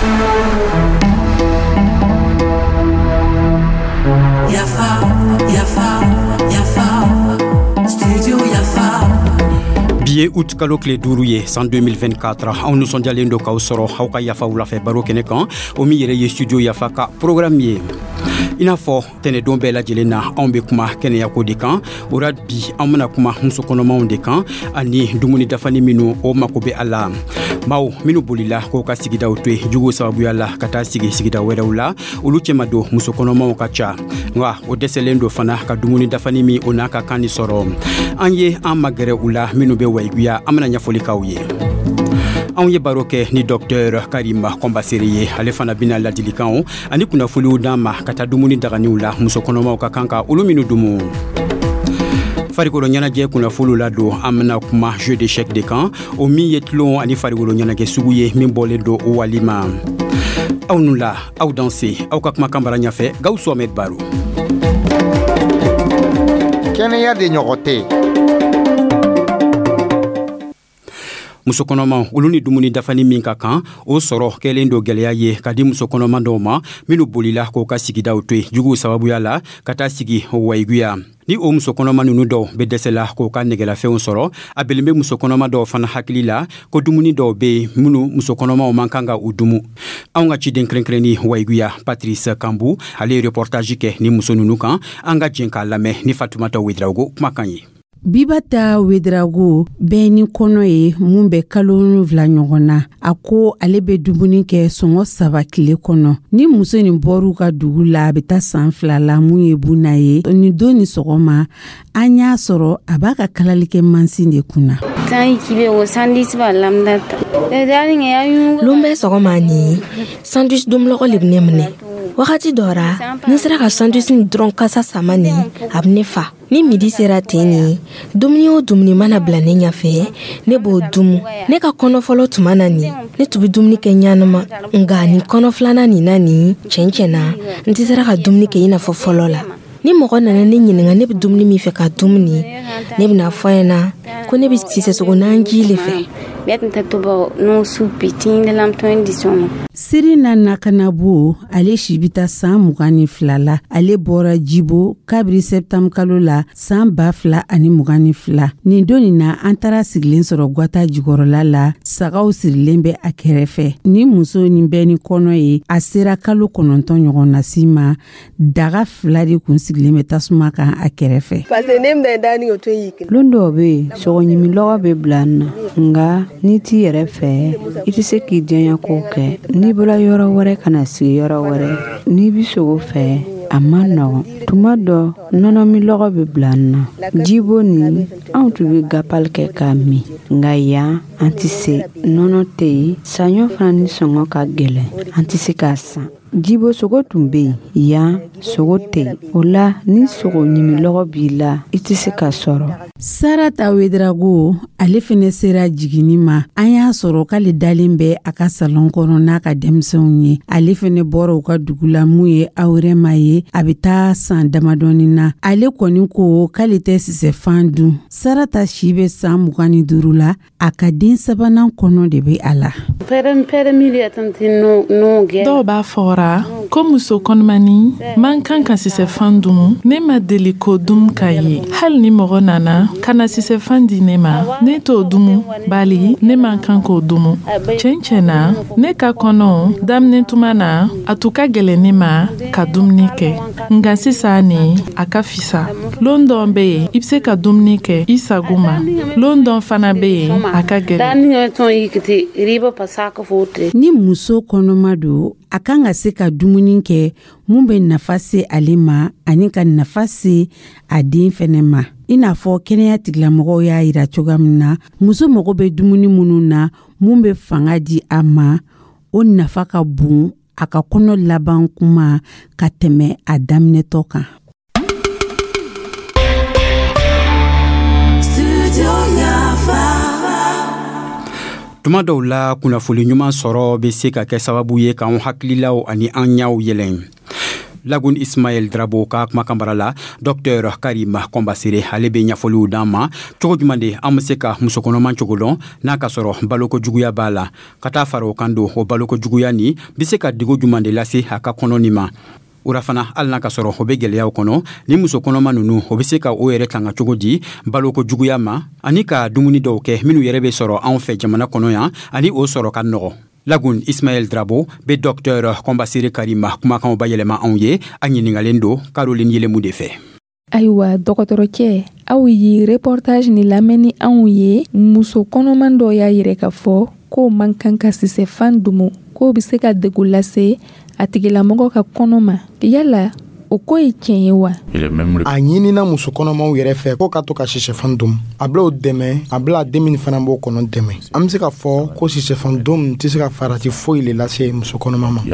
Biye août kalo kile 5 ye san 2024 aw nisɔndiyalen do k'aw sɔrɔ aw ka yafa wulafɛ baro kɛnɛ kan o min yɛrɛ ye studio yafa ka programme ye i n'a fɔ tɛnɛdon bɛɛ lajɛlen na anw bɛ kuma kɛnɛyako de kan o la bi an bɛna kuma musokɔnɔmaw de kan ani dumuni dafani minnu o mako bɛ a la maaw minnu bolila k'o ka sigidaw to yen jugu sababuya la ka taa sigi sigida wɛrɛw la olu cɛma don musokɔnɔmaw ka ca nka o dɛsɛlen do fana ka dumuni dafani min o n'a ka kan ni sɔrɔ an ye an magɛrɛ u la minnu bɛ wayiguya an bɛna ɲɛfɔli k'aw ye anw ye baro kɛ ni Dr Karima Kɔnbasere ye ale fana bɛna ladilikanw ani kunnafoniw d'an ma ka taa dumuni daganiw la musokɔnɔmaw ka kan ka olu minnu dumu farikolo ɲɛnajɛ kunnafoniw la don an bɛna kuma jeu d'échec de kan o min ye tulon ani farikolo ɲɛnajɛ sugu ye min bɔlen do o wali ma aw nu la aw danse aw ka kumakan bara ɲɛfɛ Gawusu Ahmed Baro kɛnɛya de ɲɔgɔn tɛ musokɔnɔma olu ni dumuni dafani min ka kan o sɔrɔ kɛlen do gɛlɛya ye ka di musokɔnɔma dɔw ma minnu bolila k'o ka sigidaw to yen juguw sababuya la ka taa sigi wayiguya ni o musokɔnɔma ninnu dɔw bɛ dɛsɛla k'o ka nɛgɛlafɛnw sɔrɔ a belen bɛ musokɔnɔma dɔw fana hakili la ko dumuni dɔw bɛ yen minnu musokɔnɔmaw man kan ka u dumu anw ka ciden kɛrɛnkɛrɛnni wayiguya Patrice Kambu ale ye reportage kɛ ni muso ninnu kan an ka jɛn k'a lamɛn ni Fatumata Wederawogo kumakan ye Bibata Wederawogo bɛɛ ni kɔnɔ ye mun bɛ kalo 7 ɲɔgɔn na a ko ale bɛ dumuni kɛ sɔngɔ 3 tile kɔnɔ ni muso nin bɔr'u ka dugu la a bɛ taa san 2 la mun ye buna ye ni don ni sɔgɔma an y'a sɔrɔ a b'a ka kalalikɛ mansin de kunna lombe sɔgɔma ni sandwich dumlɔgɔ le bɛ ne minɛ wagati dɔra ni sera ka sandwich ni dɔrɔn kasa sama ni a bɛ ne fa ni midi sera ten ni dumuni o dumuni mana bila ne ɲafɛ ne b'o dumu ne ka kɔnɔ fɔlɔ tuma na ni ne tun bɛ dumuni kɛ ɲanama nka ni kɔnɔ filanan nin na ni cɛn n tɛ sera ka dumuni kɛ i n'a fɔ fɔlɔ la ni mɔgɔ nana ne ɲininka ne bɛ dumuni min fɛ ka dumuni ne bɛna fɔ ɲɛna ko ne bɛ sisɛsogo n'anji le fɛ Sirina Nakanabo ale si bɛ taa san 22 la ale bɔra Jibo kabiri septembre kalo la san 2022 nin don nin na an taara sigilen sɔrɔ Gwata jukɔrɔla la sagaw sirilen bɛ a kɛrɛfɛ ni muso nin bɛ ni kɔnɔ ye a sera kalo 9 ɲɔgɔn na si ma daga 2 de kun sigilen bɛ tasuma kan a kɛrɛfɛ lon dɔw bɛ yen sɔgɔɲimilɔgɔ bɛ bila n na nka ni t'i yɛrɛ fɛ i tɛ se k'i diyaɲa ko kɛ n'i bɔra yɔrɔ wɛrɛ kana sigi yɔrɔ wɛrɛ n'i bi sogo fɛ a ma nɔgɔn tuma dɔ nɔnɔmilɔgɔ bɛ bila n na Jibo ni anw tun bɛ gapal kɛ k'a min nka yan an tɛ se nɔnɔ tɛ yen saɲɔ fana ni sɔngɔ ka gɛlɛn an tɛ se k'a san Jibo sogo tun bɛ yen yan sogo tɛ o la ni sogo ɲimilɔgɔ b'i la i tɛ se ka sɔrɔ Sarata Wederawogo ale fɛnɛ sera jiginni ma an y'a sɔrɔ k'ale dalen bɛ a ka salon kɔnɔ n'a ka denmisɛnw ye ale fɛnɛ bɔra u ka dugu la mun ye Awrɛma ye a bɛ taa san damadɔni na ale kɔni ko k'ale tɛ sisɛfan dun Sarata si bɛ san 25 la a ka den 3nan kɔnɔ de bɛ a la dɔw b'a fɔra ko muso kɔnɔmani man kan ka sisɛfan dun ne ma deli k'o dun k'a ye hali ni mɔgɔ nana kana sisɛfan di ne ma ne t'o dumu bali ne man kan k'o dumu cɛn na ne ka kɔnɔ daminɛ tuma na a tun ka gɛlɛn ne ma ka dumuni kɛ nka sisan ni a ka fisa lon dɔn bɛ yen i bɛ se ka dumuni kɛ i sago ma lon dɔn fana bɛ yen a ka gɛlɛn ni muso kɔnɔma don a kan ka se ka dumuni kɛ mun bɛ nafa se ale ma ani ka nafa se a den fɛnɛ ma i n'a fɔ kɛnɛya tigilamɔgɔw y'a yira cogoya min na muso mago bɛ dumuni minnu na mun bɛ fanga di a ma o nafa ka bon a ka kɔnɔ laban kuma ka tɛmɛ a daminɛtɔ kan. Tuma dɔw la kunnafoni ɲuman sɔrɔ bɛ se ka kɛ sababu ye k'an hakililaw ani an ɲaw yɛlɛn Lagun Ismaël Drabo ka kuma kambara la Dr Karim Kombasire ale be ɲafɔliw d'an ma cogo juman de an bɛ se ka musokɔnɔma cogo dɔn n'a ka sɔrɔ baloko juguya b'a la ka taa fara o kan don o baloko juguya ni bɛ se ka digo juman de lase a ka kɔnɔ nin ma ura fana hali n'a ka sɔrɔ o bɛ gwɛlɛyaw kɔnɔ ni musokɔnɔma ninnu o bɛ se ka o yɛrɛ tanga cogo di baloko juguya ma ani ka dumuni dɔw kɛ minnu yɛrɛ bɛ sɔrɔ anw fɛ jamana kɔnɔ yan ani o sɔrɔ ka nɔgɔ Lagun Ismaël Drabo be Dr Kombasire Karima kumakanw bayɛlɛma anw ye a ɲiningalen do Caroline Yelemu de fɛ. Ayiwa dɔgɔtɔrɔcɛ aw ye reportage ni lamɛnni anw ye muso kɔnɔman dɔ y'a yɛrɛ ka fɔ ko man kan ka sisɛfan dumu ko bɛ se ka degun lase a tigilamɔgɔ ka kɔnɔma yala o ko ye tiɲɛ ye wa a ɲinina muso kɔnɔmaw yɛrɛ fɛ ko ka to ka sisɛfan dum a bila o dɛmɛ a bila den min fana b'o kɔnɔ dɛmɛ an bɛ se ka fɔ ko sisɛfan dum tɛ se ka farati foyi le lase muso kɔnɔma ma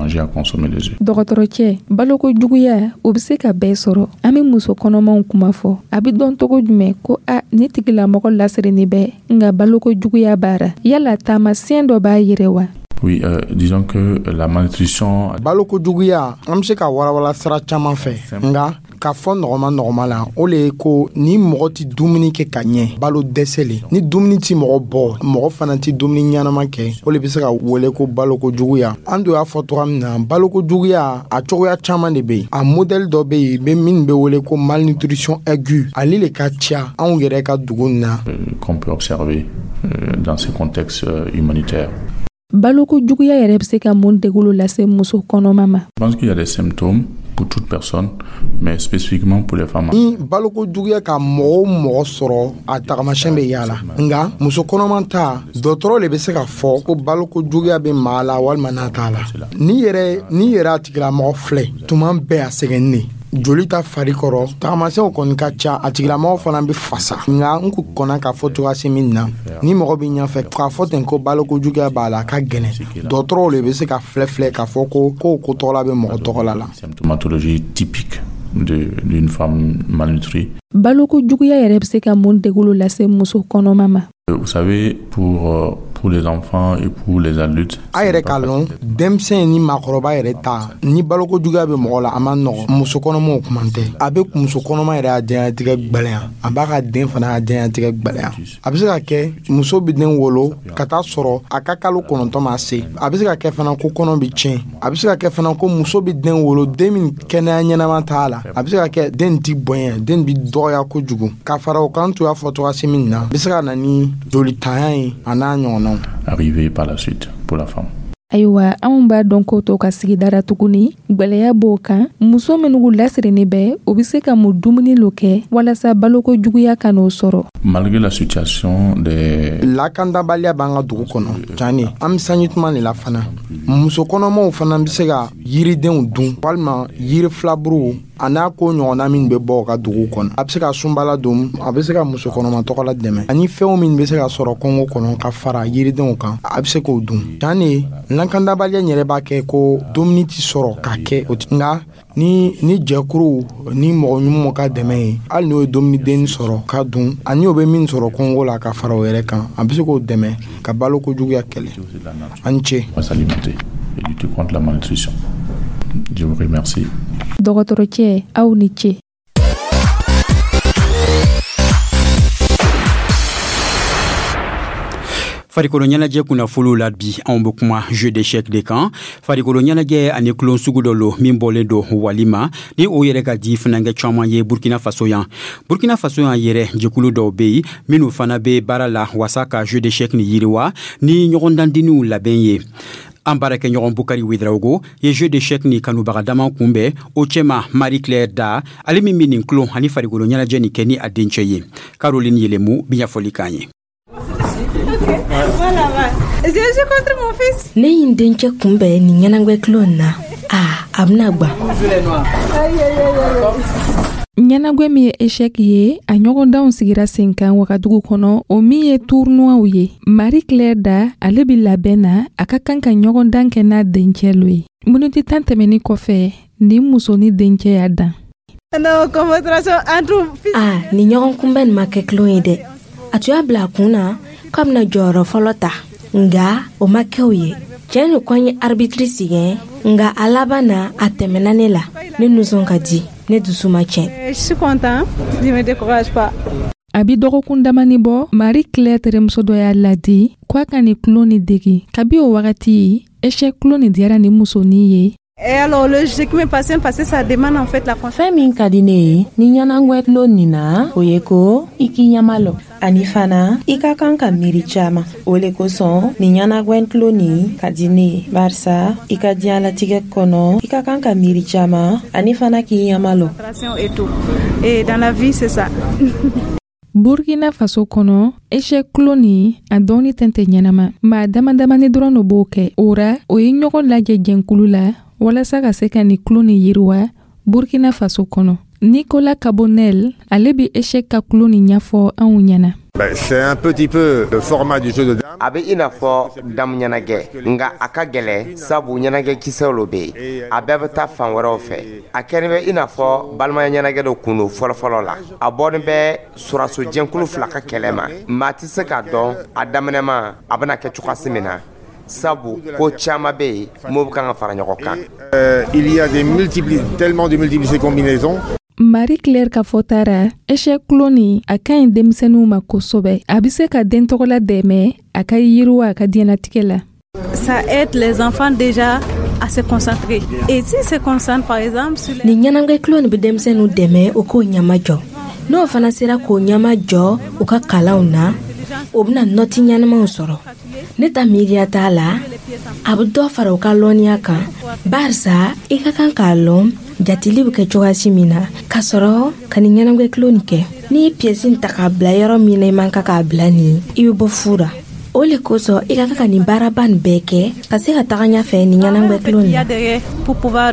dɔgɔtɔrɔcɛ baloko juguya o bɛ se ka bɛɛ sɔrɔ an bɛ muso kɔnɔmaw kuma fɔ a bɛ dɔn cogo jumɛn ko ni tigilamɔgɔ lasirinin bɛ nka baloko juguya b'ara yala taamasiyɛn dɔ b'a yɛrɛ wa Oui, disons que la malnutrition... Baloko juguya, an bɛ se ka warawala sira caman fɛ. Nga, ka fɔ nɔgɔma la, o le ye ko ni mɔgɔ ti dumuni kɛ ka ɲɛ, balo dɛsɛ le. Ni dumuni ti mɔgɔ bɔ, mɔgɔ fana ti dumuni ɲanama kɛ, o le bɛ se ka wele ko baloko juguya. An do y'a fɔ togoya min na, baloko juguya, a cogoya caman de bɛ yen. A modèle dɔ bɛ yen, min bɛ wele ko malnutrition aiguë. Ale le ka ca anw yɛrɛ ka dugu na. Qu'on peut observer dans ces contextes humanitaires. Baloko juguya yɛrɛ bɛ se ka mun degulu lase muso kɔnɔma ma. Je pense qu'il y a des symptômes pour toute personne, mais spécifiquement pour les femmes. Ni baloko juguya ka mɔgɔ sɔrɔ a tagamasiyɛn bɛ y'a la nka muso kɔnɔma ta dɔgɔtɔrɔ le bɛ se ka fɔ ko baloko juguya bɛ maa la walima n'a t'a la ni yɛrɛ a tigilamɔgɔ filɛ tuma bɛɛ a sɛgɛnnen joli ta fari kɔrɔ tagamasiyɛnw kɔni ka ca a tigilamɔgɔ fana bɛ fasa nka n kun kɔnna k'a fɔ cogoya min na ni mɔgɔ bɛ ɲɛfɛ k'a fɔ ten ko baloko juguya b'a la a ka gɛlɛn dɔgɔtɔrɔw le bɛ se ka filɛ k'a fɔ ko tɔgɔla bɛ mɔgɔ tɔgɔla la. Symptomatologie typique d'une femme malnutrie. Baloko juguya yɛrɛ bɛ se ka mun degulu lase muso kɔnɔma ma. Vous savez, pour les enfants et pour les adultes. A yɛrɛ k'a lɔn denmisɛn ni maakɔrɔba yɛrɛ ta ni baloko juguya bɛ mɔgɔ la a ma nɔgɔ muso kɔnɔmaw kuma tɛ a bɛ muso kɔnɔma yɛrɛ a diɲɛlatigɛ gwɛlɛya a b'a ka den fana a diɲɛlatigɛ gwɛlɛya a bɛ se ka kɛ muso bɛ den wolo ka taa sɔrɔ a ka kalo 9 ma se a bɛ se ka kɛ fana ko kɔnɔ bɛ tiɲɛ a bɛ se ka kɛ fana ko muso bɛ den wolo den min kɛnɛya ɲɛnama t'a la a bɛ se ka kɛ den ti bonya den bi dɔgɔya kojugu ka fara o kan to y'a fɔ cogoya min na a bɛ se ka na ni jolitanya ye a n'a ɲɔgɔnnaw. Arrivé par la suite pour la femme. Ayiwa anw b'a dɔn ko to ka sigidara tuguni gwɛlɛya b'o kan muso minnu lasirinin bɛ o bɛ se ka mun dumuni lo kɛ walasa baloko juguya ka n'o sɔrɔ. Malgré la situation de lakandabaliya b'an ka dugu kɔnɔ cani an bɛ sanji tuma de la fana muso kɔnɔmaw fana bɛ se ka yiridenw dun walima yiri filaburu a n'a ko ɲɔgɔnna min bɛ bɔ ka dugu kɔnɔ a bɛ se ka sunbala dun a bɛ se ka muso kɔnɔma tɔgɔla dɛmɛ ani fɛnw min bɛ se ka sɔrɔ kɔngɔ kɔnɔ ka fara yiridenw kan a bɛ se k'o dun cani lakandabaliya yɛrɛ b'a kɛ ko dumuni tɛ sɔrɔ ka kɛ o nka ni jɛkuru ni mɔgɔ ɲumanw ka dɛmɛ ye hali n'o ye dumuni sɔrɔ ka dun ani o bɛ min sɔrɔ kɔngɔ la ka fara o yɛrɛ kan a bɛ se k'o dɛmɛ ka baloko juguya kɛlɛ an cɛ. Et lutter contre la malnutrition. Je vous remercie. Dɔgɔtɔrɔcɛ aw ni ce. Farikolo ɲɛnajɛ kunnafoliw la bi anw bɛ kuma jeu d'échec de kan farikolo ɲɛnajɛ ani kulon sugu dɔ lo min bɔlen do walima ni o yɛrɛ ka di fanankɛ caman ye Burkina Faso yan yɛrɛ jɛkulu dɔw bɛ yen minnu fana bɛ baara la wasa ka jeu d'échec ni yiriwa ni ɲɔgɔndandiniw labɛn ye an baarakɛ ɲɔgɔn Bukari Wedraogo ye jeu d'échec ni kanubaga dama kunbɛn o cɛma Marie Claire Da ale min bɛ nin kulon ani farikolo ɲɛnajɛ ni kɛ ni a dencɛ ye Caroline Yelemu bi ɲɛfɔli k'an ye. Ne ye n dencɛ kunbɛn nin ɲɛnagwɛ kulon na a bɛna gwan. ɲɛnagwɛ min ye échec ye a ɲɔgɔndanw sigira sen kan wagadugu kɔnɔ o min ye tournoiw ye Marie Claire Da ale bi labɛn na a ka kan ka ɲɔgɔndan kɛ n'a dencɛ lo ye miniti 10 tɛmɛni kɔfɛ ni muso ni dencɛ y'a dan. Nin ɲɔgɔn kunbɛn nin ma kɛ kulon ye dɛ a tun y'a bila a kun na k'a bɛna jɔyɔrɔ fɔlɔ ta nga o ma kɛ o ye cɛ ni kɔn ye arbitre sigi nga a laban na a tɛmɛna ne la ne nisɔn ka di ne dusu ma tiɲɛ. Je suis content, ne me décourage pas. A bi dɔgɔkun damani bɔ Marie Claire terimuso dɔ y'a ladi k'a ka ni tulo ni degi kabi o wagati échec tulo ni diyara ni musonin ye. Et alors le jeu qui m'est passé ça demande en fait la confiance. Fɛn min ka di ne ye ni ɲɛnagwɛ tulo nin na o ye ko i k'i ɲamalo ani fana i ka kan ka miiri caman o le kosɔn ni ɲɛnagwɛ tulo nin ka di ne ye barisa i ka diɲɛlatigɛ kɔnɔ i ka kan ka miiri caman ani fana k'i ɲamalo. Et dans la vie c'est ça. Burkina Faso kɔnɔ échec tulo ni a dɔɔni tɛn tɛ ɲɛnama maa damadamani dɔrɔn no b'o kɛ o ra o ye ɲɔgɔn lajɛ jɛnkulu la walasa ka se ka ni tulo ni yiriwa Burkina Faso kɔnɔ. Nicolas Cabonel ale bi échec ka tulo ni ɲɛfɔ anw ɲɛna. C'est un petit peu le format du jeu de dames. A bɛ i n'a fɔ damu ɲɛnajɛ nka a ka gɛlɛ sabu ɲɛnajɛ kisɛw lo bɛ yen a bɛɛ bɛ taa fan wɛrɛw fɛ a kɛlen bɛ i n'a fɔ balimaya ɲɛnajɛ dɔ kun don fɔlɔfɔlɔ la a bɔlen bɛ suraso jɛnkulu fila ka kɛlɛ ma maa tɛ se k'a dɔn a daminɛma a bɛna kɛ cogoya min na sabu ko caman bɛ yen m'o bɛ kan ka fara ɲɔgɔn kan. Il y a tellement de multipliés combinaisons. Marie Claire ka fɔtara échec tulo ni a ka ɲi denmisɛnninw ma kosɛbɛ a bɛ se ka den tɔgɔla dɛmɛ a ka yiriwa a ka diɲɛlatigɛ la. Ça aide les enfants déjà à se concentrer. Et si se concentre par exemple sur ni ɲɛnagwɛ tulo ni bɛ denmisɛnninw dɛmɛ o k'o ɲama jɔ n'o fana sera k'o ɲama jɔ u ka kalanw na o bɛna nɔti ɲɛnamaw sɔrɔ ne ta miiriya t'a la a bɛ dɔ fara u ka lɔnniya kan barisa i ka kan k'a lɔn jatili bɛ kɛ cogoya min na k'a sɔrɔ ka ni ɲɛnagwɛ tulo nin kɛ n'i ye pièce ta k'a bila yɔrɔ min na i man kan k'a bila nin i bɛ bɔ fu ra o le kosɔn i ka kan ka nin baaraba nin bɛɛ kɛ ka se ka taga ɲɛfɛ ni ɲɛnagwɛ tulo nin na. Pour pouvoir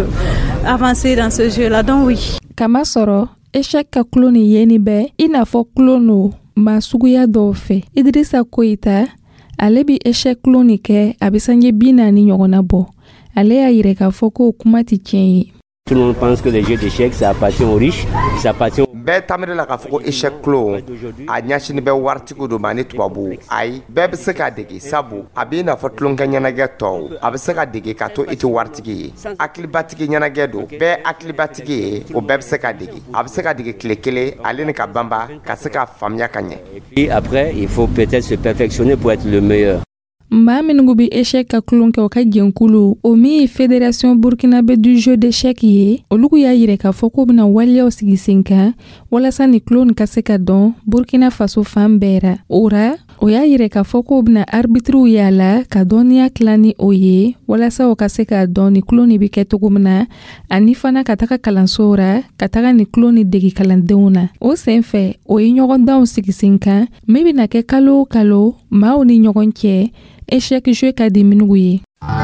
avancer dans ce jeu là donc oui. Kama sɔrɔ échec ka tulo ni yeni bɛ i n'a fɔ tulo no maa suguya dɔw fɛ Idrissa Koyita ale bi échec tulo ni kɛ a bɛ sanji 40 ɲɔgɔnna bɔ ale y'a yira k'a fɔ ko kuma tɛ tiɲɛ ye. Tout le monde pense que les jeux d'échecs ça appartient aux riches, ça appartient. Bɛɛ tamire la k'a fɔ ko échec tulo a ɲɛsini bɛ waritigiw de ma ni tubabu ayi bɛɛ bɛ se k'a dege sabu a b'i n'a fɔ tulonkɛ ɲɛnajɛ tɔw a bɛ se ka dege k'a to i tɛ waritigi ye hakilibatigi ɲɛnajɛ don bɛɛ hakilibatigi ye o bɛɛ bɛ se ka dege a bɛ se ka dege tile kelen ale ni ka banba ka se k'a faamuya ka ɲɛ. Et après il faut peut-être se perfectionner pour être le meilleur. Maa minnu bɛ échec ka tulon kɛ o ka jɛnkulu o min ye fédération burkinabé du jeu d'échec ye olu y'a yira k'a fɔ k'u bɛna waleyaw sigi sen kan walasa ni tulon ka se ka dɔn Burkina Faso fan bɛɛ ra o ra o y'a yira k'a fɔ k'u bɛna arbitriw y'a la ka dɔnniya tila ni o ye walasa o ka se k'a dɔn ni tulon bɛ kɛ cogo min na ani fana ka taga kalansow ra ka taga ni tulon degi kalandenw na o sen fɛ o ye ɲɔgɔndanw sigi sen kan min bɛna kɛ kalo o kalo maaw ni ɲɔgɔn cɛ échec jeu ka di minugu ye.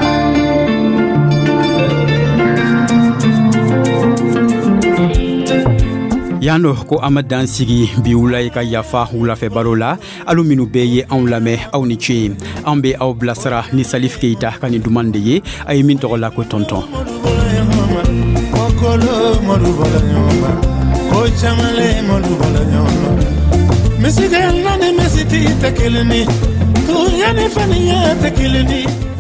Yano ko amadan sigi bi wula ka yafa wulafɛ baro la alu minnu bɛɛ ye anw lamɛn aw ni ce an bɛ aw bilasira ni Salif Keita ka nin duman de ye a ye min tɔgɔ la ko tonton. Mesi de la ne mesi ti te keleni, tu ya ne fani ya te keleni.